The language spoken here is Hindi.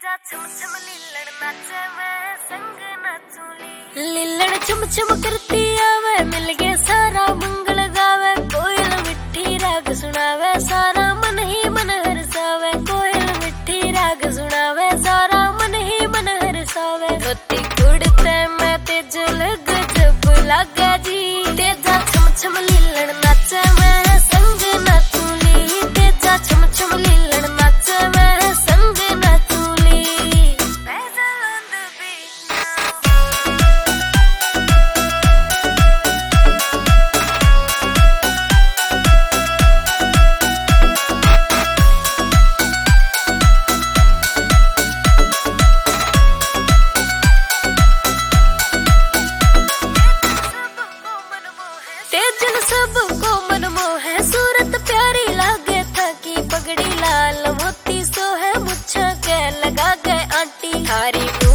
तेजा छम छम लीलड़ नाचे मैं संग नाचूली। लीलड़ छम छम करती आवे मिल गए सारा मंगल गावे। कोयल मिठी राग सुनावे सारा मन ही मन हरसावे। कोयल मिठी राग सुनावे सारा मन ही मन हरसावे। धोती कुड़ते मैं तेज लग जब लागा जी। तेजा छम छम लीलड़ नाचे मैं संग नाचूली। तेजा छम छम लीलड़ नाचे मैं संग नाचूली। तेजन सबको मन मोहे सूरत प्यारी लागे थकी पगड़ी लाल मोती सो है मुच्छा के लगा गए आंटी। थारी